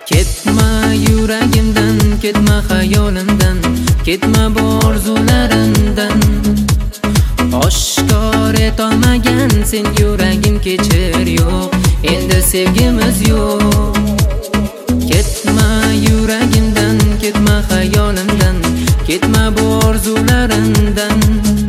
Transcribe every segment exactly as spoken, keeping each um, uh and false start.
Ketma yuragimdan, ketma xayolimdan, ketma bu orzularimdan. Oshkor etolmagan sen yuragim kechir yo'q, endi sevgimiz yo'q. Ketma yuragimdan, ketma xayolimdan, ketma bu orzularimdan.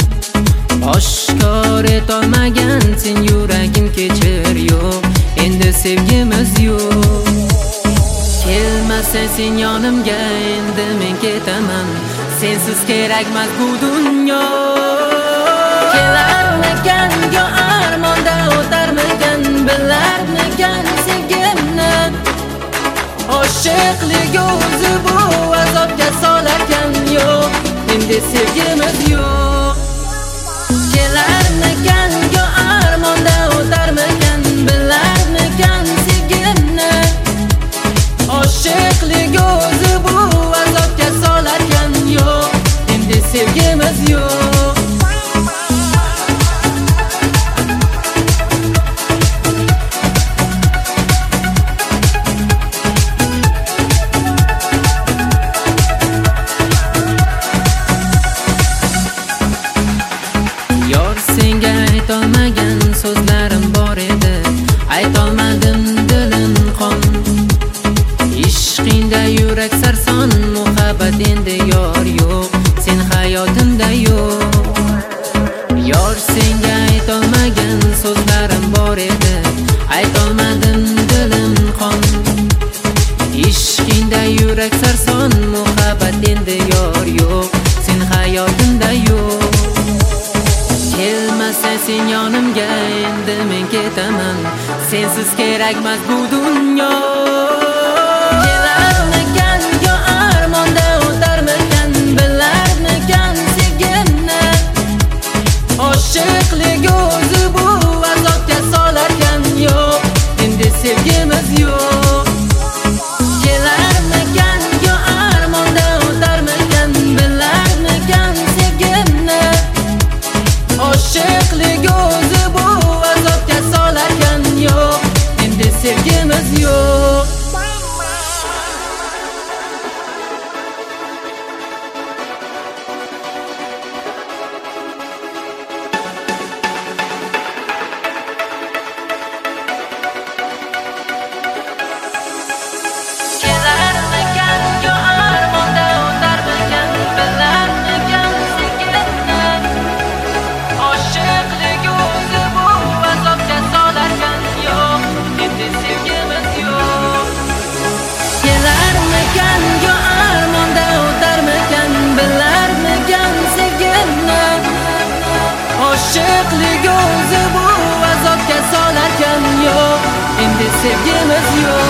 Oshkor etolmagan sen yuragim kechir yo'q, endi sevgimiz yo'q. Kelmasa sen yonimga, endi men ketaman, sensiz kerakmas bu dunyo. Kelarmikan yo armonda o'tarmikan, bilarmikan sevgimni. Oshiqlik o'zi bu azobga solarkan, yo'q, endi sevgimiz yo'q. Kelarmikan yo armonda o'tarmikan, bilarmikan sevgimni. Oshiqlik o'zi bu azobga solarkan, yo'q, endi sevgimiz yo'q. Yor senga aytolmagan so'zlarim bor edi, aytolmadim dilim qon. Ishqingda yurak sarson, muhabbat endi yor yo'q, sen hayotimda yo'q. Yor senga aytolmagan so'zlarim bor edi, aytolmadim dilim qon. Ishqingda yurak sarson, muhabbat endi yor yo'q, sen hayotimda yo'q. Kelmasa sen yonimga, endi men ketaman, sensiz kerakmas bu dunyo. Kelarmikan yo armonda o'tarmikan, bilarmikan sevgimni. Oshiqlik o'zi bu azobga solarkan, yo'q, endi sevgimiz yo'q. Kelarmikan yo armonda o'tarmikan, bilarmikan sevgimni. Oshiqlik o'zi bu azobga solarkan, yo'q, endi sevgimiz yo'q. Kelarmikan yo armonda o'tarmikan, bilarmikan sevgimni. Oshiqlik o'zi bu azobga solarkan, yo'q, endi sevgimiz yo'q. Kelarmikan yo armonda o'tarmikan, bilarmikan sevgimni. Oshiqlik o'zi bu azobga solarkan, yo'q, endi sevgimiz yo'q.